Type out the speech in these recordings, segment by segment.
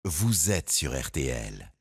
vous êtes sur RTL.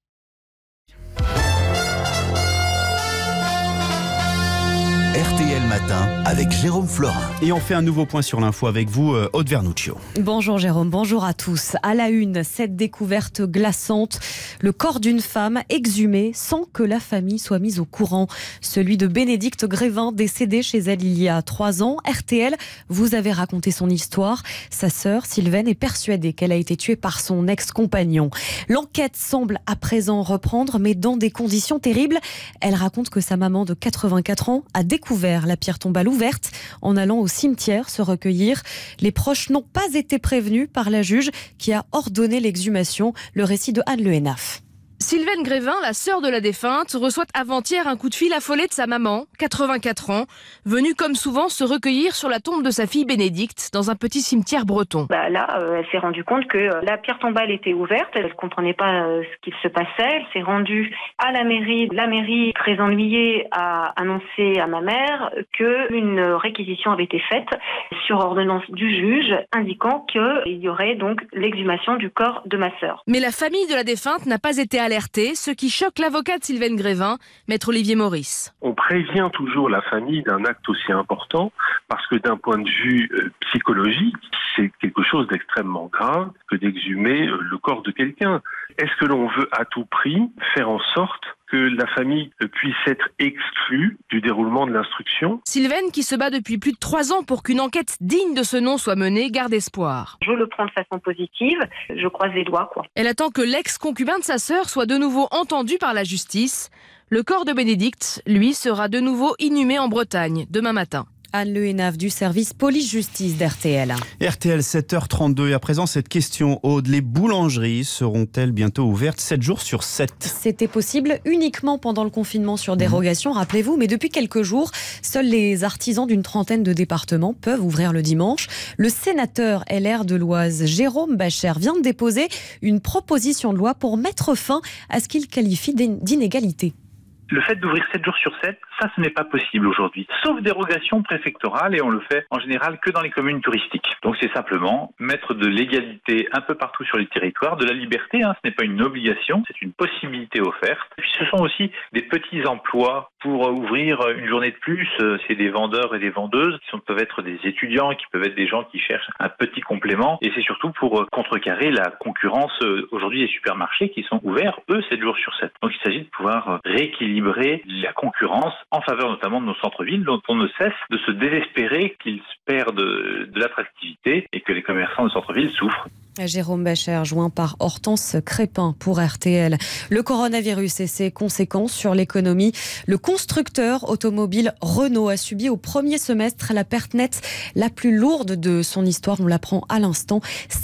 RTL Matin avec Jérôme Florin. Et on fait un nouveau point sur l'info avec vous, Aude Vernuccio. Bonjour Jérôme, bonjour à tous. À la une, cette découverte glaçante, le corps d'une femme exhumé sans que la famille soit mise au courant. Celui de Bénédicte Grévin, décédée chez elle il y a 3 ans. RTL, vous avez raconté son histoire. Sa sœur, Sylvaine, est persuadée qu'elle a été tuée par son ex-compagnon. L'enquête semble à présent reprendre, mais dans des conditions terribles. Elle raconte que sa maman de 84 ans a découvert la pierre tombale ouverte en allant au cimetière se recueillir. Les proches n'ont pas été prévenus par la juge qui a ordonné l'exhumation. Le récit de Anne Le Hénaf. Sylvaine Grévin, la sœur de la défunte, reçoit avant-hier un coup de fil affolé de sa maman, 84 ans, venue comme souvent se recueillir sur la tombe de sa fille Bénédicte dans un petit cimetière breton. Là, elle s'est rendue compte que la pierre tombale était ouverte, elle ne comprenait pas ce qu'il se passait, elle s'est rendue à la mairie. La mairie, très ennuyée, a annoncé à ma mère qu'une réquisition avait été faite sur ordonnance du juge, indiquant qu'il y aurait donc l'exhumation du corps de ma sœur. Mais la famille de la défunte n'a pas été alerté, ce qui choque l'avocat de Sylvaine Grévin, maître Olivier Maurice. On prévient toujours la famille d'un acte aussi important parce que d'un point de vue psychologique, c'est quelque chose d'extrêmement grave que d'exhumer le corps de quelqu'un. Est-ce que l'on veut à tout prix faire en sorte que la famille puisse être exclue du déroulement de l'instruction? Sylvaine, qui se bat depuis plus de 3 ans pour qu'une enquête digne de ce nom soit menée, garde espoir. Je le prends de façon positive, je croise les doigts, Elle attend que l'ex-concubin de sa sœur soit de nouveau entendu par la justice. Le corps de Bénédicte, lui, sera de nouveau inhumé en Bretagne demain matin. Anne Le Hénaf du service police-justice d'RTL. RTL 7h32. Et à présent, cette question, Aude, les boulangeries seront-elles bientôt ouvertes 7 jours sur 7 ? C'était possible uniquement pendant le confinement sur dérogation, rappelez-vous. Mais depuis quelques jours, seuls les artisans d'une trentaine de départements peuvent ouvrir le dimanche. Le sénateur LR de l'Oise, Jérôme Bacher, vient de déposer une proposition de loi pour mettre fin à ce qu'il qualifie d'inégalité. Le fait d'ouvrir 7 jours sur 7, ça, ce n'est pas possible aujourd'hui. Sauf dérogation préfectorale, et on le fait en général que dans les communes touristiques. Donc c'est simplement mettre de l'égalité un peu partout sur les territoires, de la liberté, ce n'est pas une obligation, c'est une possibilité offerte. Et puis ce sont aussi des petits emplois pour ouvrir une journée de plus. C'est des vendeurs et des vendeuses qui peuvent être des étudiants, qui peuvent être des gens qui cherchent un petit complément. Et c'est surtout pour contrecarrer la concurrence aujourd'hui des supermarchés qui sont ouverts, eux, 7 jours sur 7. Donc il s'agit de pouvoir rééquilibrer la concurrence en faveur notamment de nos centres-villes dont on ne cesse de se désespérer qu'ils perdent de l'attractivité et que les commerçants de centre-ville souffrent. Jérôme Bacher, joint par Hortense Crépin pour RTL. Le coronavirus et ses conséquences sur l'économie. Le constructeur automobile Renault a subi au premier semestre la perte nette la plus lourde de son histoire. On l'apprend à l'instant,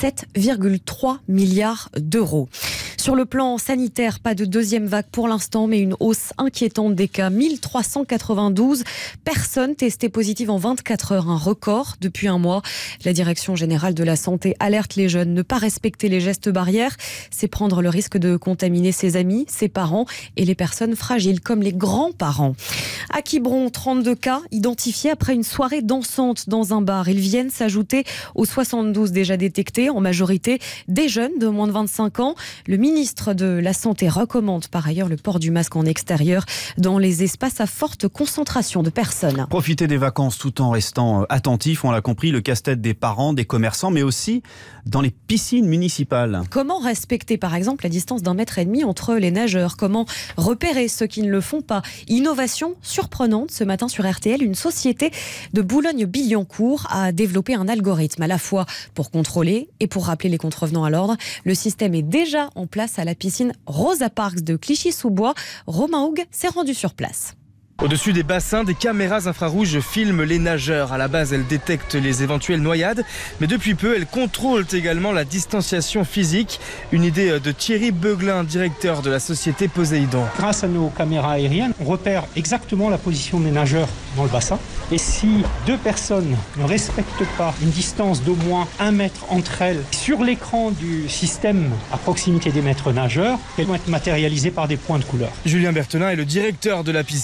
7,3 milliards d'euros. Sur le plan sanitaire, pas de deuxième vague pour l'instant, mais une hausse inquiétante des cas. 1392 personnes testées positives en 24 heures, un record depuis un mois. La Direction générale de la santé alerte les jeunes. Ne pas respecter les gestes barrières, c'est prendre le risque de contaminer ses amis, ses parents et les personnes fragiles comme les grands-parents. À Quiberon, 32 cas identifiés après une soirée dansante dans un bar. Ils viennent s'ajouter aux 72 déjà détectés, en majorité des jeunes de moins de 25 ans. Le ministre de la Santé recommande par ailleurs le port du masque en extérieur dans les espaces à forte concentration de personnes. Profiter des vacances tout en restant attentif, on l'a compris, le casse-tête des parents, des commerçants, mais aussi dans les piscines municipales. Comment respecter par exemple la distance d'1,5 mètre entre les nageurs? Comment repérer ceux qui ne le font pas? Innovation surprenante ce matin sur RTL, une société de Boulogne-Billancourt a développé un algorithme à la fois pour contrôler et pour rappeler les contrevenants à l'ordre. Le système est déjà en place à la piscine Rosa Parks de Clichy-sous-Bois. Romain Hougue s'est rendu sur place. Au-dessus des bassins, des caméras infrarouges filment les nageurs. À la base, elles détectent les éventuelles noyades, mais depuis peu, elles contrôlent également la distanciation physique. Une idée de Thierry Beuglin, directeur de la société Poséidon. Grâce à nos caméras aériennes, on repère exactement la position des nageurs dans le bassin. Et si 2 personnes ne respectent pas une distance d'au moins 1 mètre entre elles, sur l'écran du système à proximité des maîtres nageurs, elles vont être matérialisées par des points de couleur. Julien Berthelin est le directeur de la piscine. Il n'a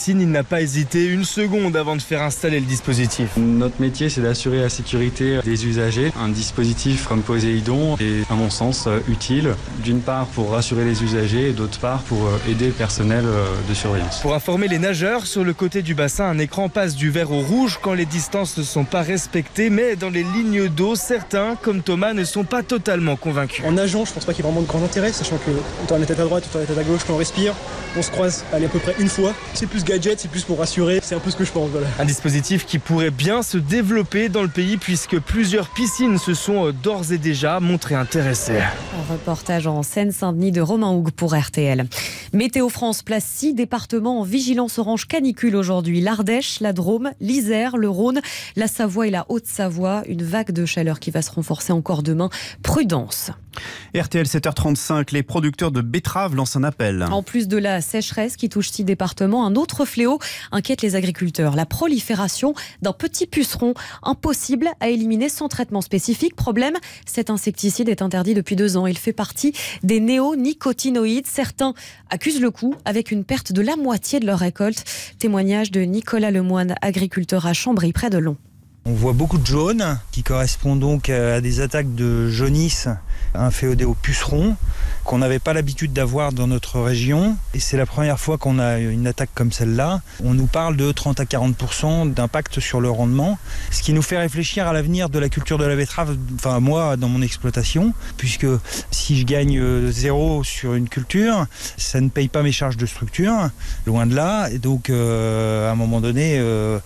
pas hésité une seconde avant de faire installer le dispositif. Notre métier, c'est d'assurer la sécurité des usagers. Un dispositif comme Poséidon est, à mon sens, utile, d'une part pour rassurer les usagers et d'autre part pour aider le personnel de surveillance. Pour informer les nageurs, sur le côté du bassin, un écran passe du vert au rouge quand les distances ne sont pas respectées, mais dans les lignes d'eau, certains, comme Thomas, ne sont pas totalement convaincus. En nageant, je pense pas qu'il y ait vraiment de grand intérêt, sachant que on tourne la tête à droite, on tourne la tête à gauche, quand on respire, on se croise à peu près une fois. C'est plus gadget, c'est plus pour rassurer, c'est un peu ce que je pense. Voilà. Un dispositif qui pourrait bien se développer dans le pays puisque plusieurs piscines se sont d'ores et déjà montrées intéressées. Un reportage en Seine-Saint-Denis de Romain Hougue pour RTL. Météo France place 6 départements en vigilance orange canicule aujourd'hui. L'Ardèche, la Drôme, l'Isère, le Rhône, la Savoie et la Haute-Savoie. Une vague de chaleur qui va se renforcer encore demain. Prudence. RTL 7h35, les producteurs de betteraves lancent un appel. En plus de la sécheresse qui touche 6 départements, un autre fléau inquiète les agriculteurs. La prolifération d'un petit puceron impossible à éliminer sans traitement spécifique. Problème, cet insecticide est interdit depuis 2 ans. Il fait partie des néonicotinoïdes. Certains accusent le coup avec une perte de la moitié de leur récolte. Témoignage de Nicolas Lemoine, agriculteur à Chambry, près de Long. On voit beaucoup de jaune qui correspond donc à des attaques de jaunisse inféodées aux pucerons qu'on n'avait pas l'habitude d'avoir dans notre région. Et c'est la première fois qu'on a une attaque comme celle-là. On nous parle de 30 à 40% d'impact sur le rendement, ce qui nous fait réfléchir à l'avenir de la culture de la betterave, enfin moi dans mon exploitation, puisque si je gagne 0 sur une culture, ça ne paye pas mes charges de structure, loin de là. Et donc à un moment donné,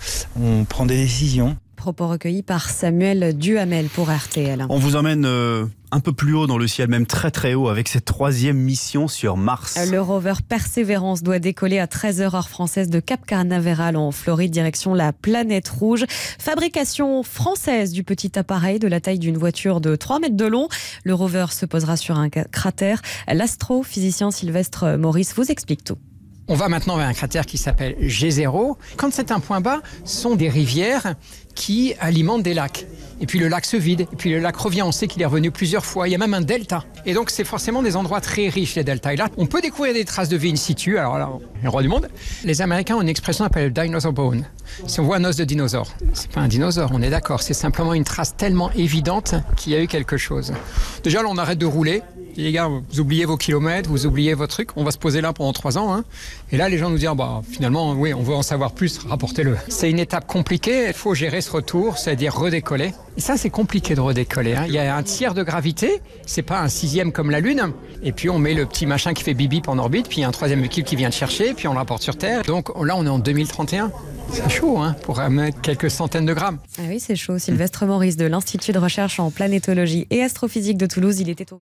on prend des décisions. Propos recueillis par Samuel Duhamel pour RTL. On vous emmène un peu plus haut dans le ciel, même très très haut, avec cette 3e mission sur Mars. Le rover Persévérance doit décoller à 13h heure française de Cap Canaveral en Floride, direction la planète rouge. Fabrication française du petit appareil de la taille d'une voiture de 3 mètres de long. Le rover se posera sur un cratère. L'astrophysicien Sylvestre Maurice vous explique tout. On va maintenant vers un cratère qui s'appelle G0. Quand c'est un point bas, ce sont des rivières qui alimentent des lacs. Et puis le lac se vide, et puis le lac revient, on sait qu'il est revenu plusieurs fois. Il y a même un delta. Et donc c'est forcément des endroits très riches, les deltas. Et là, on peut découvrir des traces de vie in situ. Alors là, le roi du monde. Les Américains ont une expression appelée dinosaur bone. Si on voit un os de dinosaure, c'est pas un dinosaure, on est d'accord. C'est simplement une trace tellement évidente qu'il y a eu quelque chose. Déjà là, on arrête de rouler. Et les gars, vous oubliez vos kilomètres, vous oubliez votre truc. On va se poser là pendant 3 ans. Hein. Et là, les gens nous disent, finalement, oui, on veut en savoir plus, rapportez-le. C'est une étape compliquée. Il faut gérer ce retour, c'est-à-dire redécoller. Et ça, c'est compliqué de redécoller. Hein. Il y a un tiers de gravité. C'est pas un 6e comme la Lune. Et puis, on met le petit machin qui fait bip-bip en orbite. Puis, il y a un 3e véhicule qui vient le chercher. Puis, on le rapporte sur Terre. Donc là, on est en 2031. C'est chaud, hein, pour mettre quelques centaines de grammes. Ah oui, c'est chaud. Sylvestre Maurice de l'Institut de recherche en planétologie et astrophysique de Toulouse. Il était au